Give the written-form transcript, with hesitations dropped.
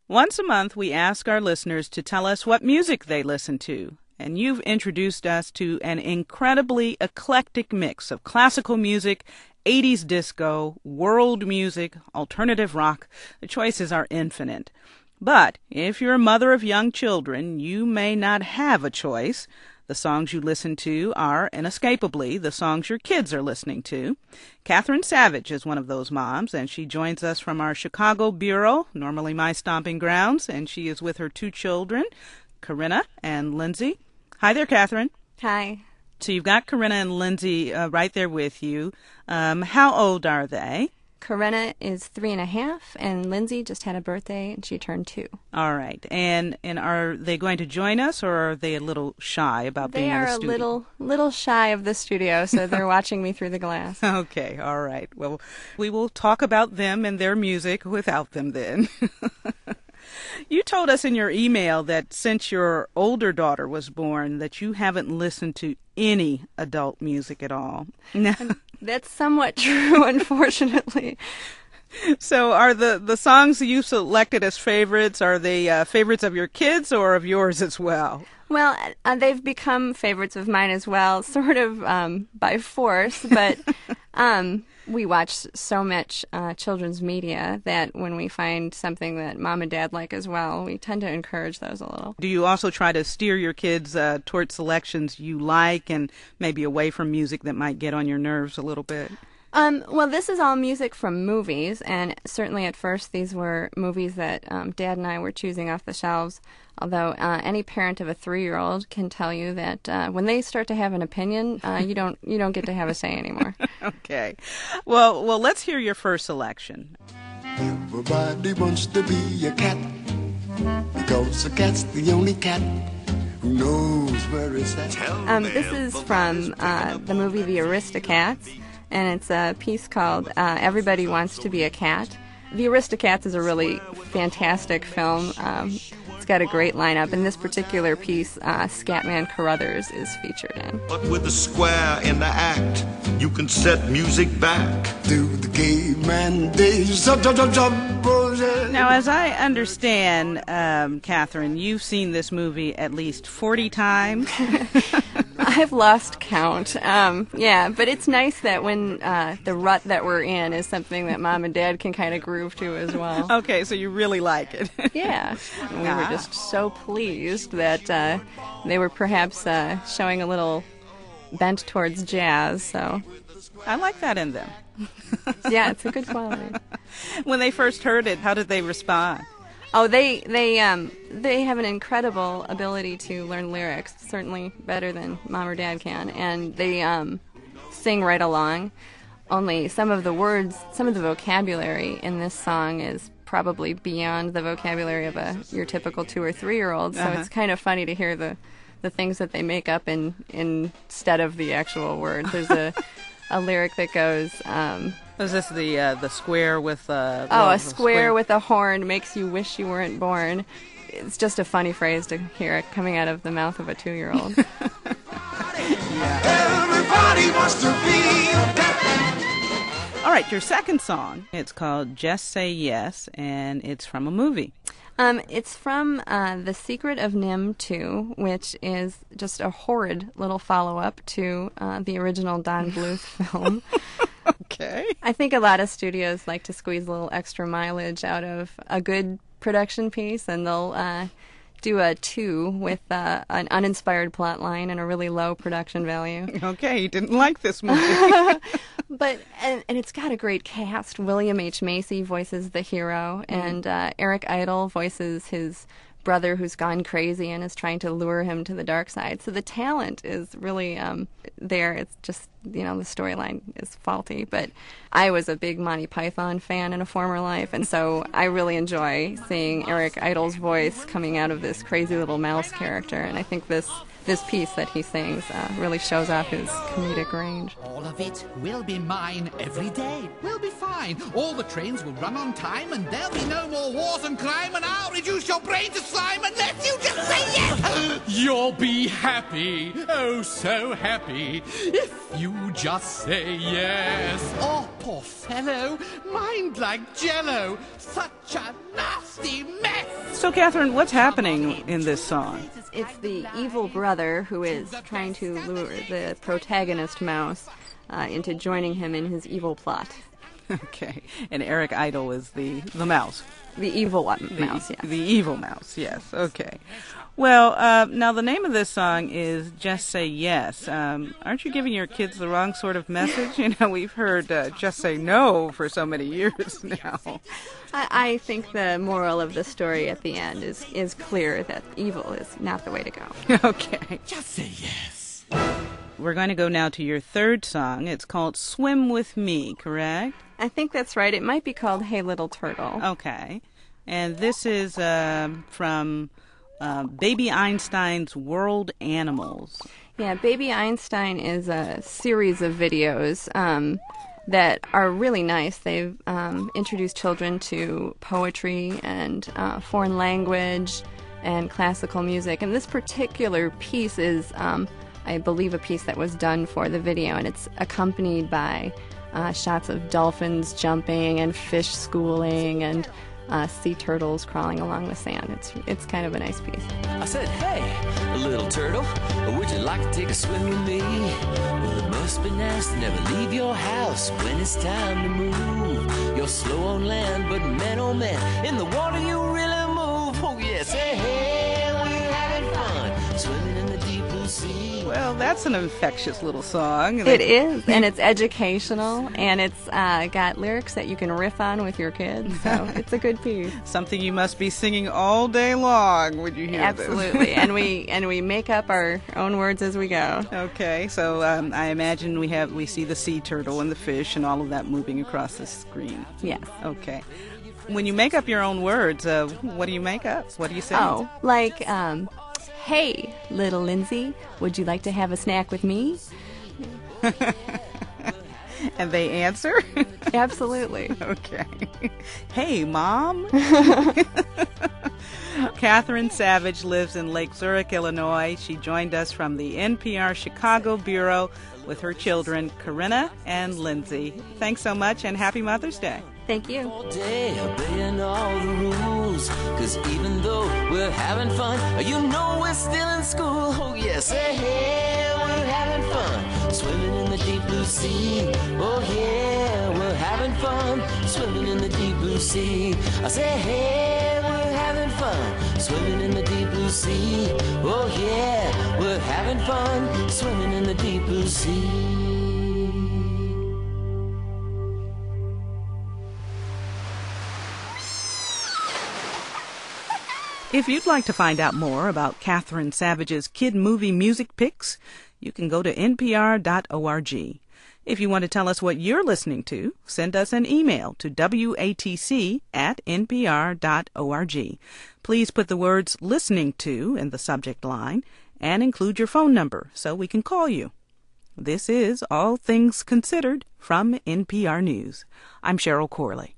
Once a month, we ask our listeners to tell us what music they listen to. And you've introduced us to an incredibly eclectic mix of classical music, 80s disco, world music, alternative rock. The choices are infinite. But if you're a mother of young children, you may not have a choice. The songs you listen to are, inescapably, the songs your kids are listening to. Catherine Savage is one of those moms, and she joins us from our Chicago bureau, normally my stomping grounds, and she is with her two children, Corinna and Lindsay. Hi there, Catherine. Hi. So you've got Corinna and Lindsay right there with you. How old are they? Corinna is 3.5, and Lindsay just had a birthday, and she turned 2. All right. And are they going to join us, or are they a little shy about being in the studio? They are a little shy of the studio, so they're watching me through the glass. Okay. All right. Well, we will talk about them and their music without them then. You told us in your email that since your older daughter was born that you haven't listened to any adult music at all. That's somewhat true, unfortunately. So are the songs you selected as favorites, are they favorites of your kids or of yours as well? Well, they've become favorites of mine as well, sort of by force, but we watch so much children's media that when we find something that mom and dad like as well, we tend to encourage those a little. Do you also try to steer your kids towards selections you like and maybe away from music that might get on your nerves a little bit? Well, this is all music from movies, and certainly at first these were movies that Dad and I were choosing off the shelves, although any parent of a 3-year-old can tell you that when they start to have an opinion, you don't get to have a say anymore. Okay. Well, let's hear your first selection. Everybody wants to be a cat, because a cat's the only cat who knows where it's at. This is from the movie The Aristocats, and it's a piece called Everybody Wants to Be a Cat. The Aristocats is a really fantastic film. It's got a great lineup, and this particular piece, Scatman Carruthers is featured in. But with a square in the act, you can set music back To the caveman days. Now, as I understand, Catherine, you've seen this movie at least 40 times. I've lost count. Yeah, but it's nice that when the rut that we're in is something that Mom and Dad can kind of groove to as well. Okay, so you really like it. Yeah. And we were just so pleased that they were perhaps showing a little bent towards jazz, so... I like that in them. Yeah, it's a good quality. When they first heard it, how did they respond? Oh, they have an incredible ability to learn lyrics, certainly better than Mom or Dad can, and they sing right along. Only some of the words, some of the vocabulary in this song is probably beyond the vocabulary of your typical 2 or 3-year-old, so it's kind of funny to hear the things that they make up instead of the actual words. There's a lyric that goes... Is this the square with... a square with a horn makes you wish you weren't born. It's just a funny phrase to hear it coming out of the mouth of a 2-year-old. Everybody wants to be a cat. All right, your second song, it's called Just Say Yes, and it's from a movie. It's from The Secret of NIMH 2, which is just a horrid little follow-up to the original Don Bluth film. Okay. I think a lot of studios like to squeeze a little extra mileage out of a good production piece, and they'll do a 2 with an uninspired plot line and a really low production value. Okay, you didn't like this movie. But and it's got a great cast. William H. Macy voices the hero, and Eric Idle voices his brother who's gone crazy and is trying to lure him to the dark side. So the talent is really there. It's just, the storyline is faulty. But I was a big Monty Python fan in a former life, and so I really enjoy seeing Eric Idle's voice coming out of this crazy little mouse character. And I think this piece that he sings really shows off his comedic range. All of it will be mine every day. We'll be fine. All the trains will run on time, and there'll be no more wars and crime, and I'll reduce your brain to slime unless you just say yes. You'll be happy, oh so happy, if you just say yes. Oh, poor fellow, mind like jello, such a nasty mess. So, Catherine, what's happening in this song? It's the evil brother who is trying to lure the protagonist mouse into joining him in his evil plot. Okay, and Eric Idle is the mouse. The evil mouse, yes. The evil mouse, yes. Okay. Well, now the name of this song is Just Say Yes. Aren't you giving your kids the wrong sort of message? You know, we've heard Just Say No for so many years now. I think the moral of the story at the end is clear that evil is not the way to go. Okay. Just say yes. We're going to go now to your third song. It's called Swim With Me, correct? I think that's right. It might be called Hey Little Turtle. Okay. And this is from Baby Einstein's World Animals. Yeah, Baby Einstein is a series of videos that are really nice. They've introduced children to poetry and foreign language and classical music. And this particular piece is, I believe, a piece that was done for the video, and it's accompanied by shots of dolphins jumping and fish schooling and sea turtles crawling along the sand. It's kind of a nice piece. I said, hey, little turtle, would you like to take a swim with me? Well, it must be nice to never leave your house when it's time to move. You're slow on land, but man, oh man, in the water you really move. Oh yes, hey, we're having fun, swimming in the deep blue sea. Well, that's an infectious little song. It is, and it's educational, and it's got lyrics that you can riff on with your kids, so it's a good piece. Something you must be singing all day long when you hear Absolutely, this. and we make up our own words as we go. Okay, so I imagine we see the sea turtle and the fish and all of that moving across the screen. Yes. Okay. When you make up your own words, what do you make up? What do you say? Oh, like, hey, little Lindsay, would you like to have a snack with me? And they answer? Absolutely. Okay. Hey, Mom. Catherine Savage lives in Lake Zurich, Illinois. She joined us from the NPR Chicago Bureau with her children, Corinna and Lindsay. Thanks so much, and happy Mother's Day. Thank you. All day obeying all the rules, 'cause even though we're having fun, you know we're still in school. Oh yes, hey, we're having fun, swimming in the deep blue sea. Oh yeah, we're having fun, swimming in the deep blue sea. I say, hey, we're having fun, swimming in the deep blue sea. Oh yeah, we're having fun, swimming in the deep blue sea. If you'd like to find out more about Catherine Savage's kid movie music picks, you can go to npr.org. If you want to tell us what you're listening to, send us an email to watc@npr.org. Please put the words listening to in the subject line and include your phone number so we can call you. This is All Things Considered from NPR News. I'm Cheryl Corley.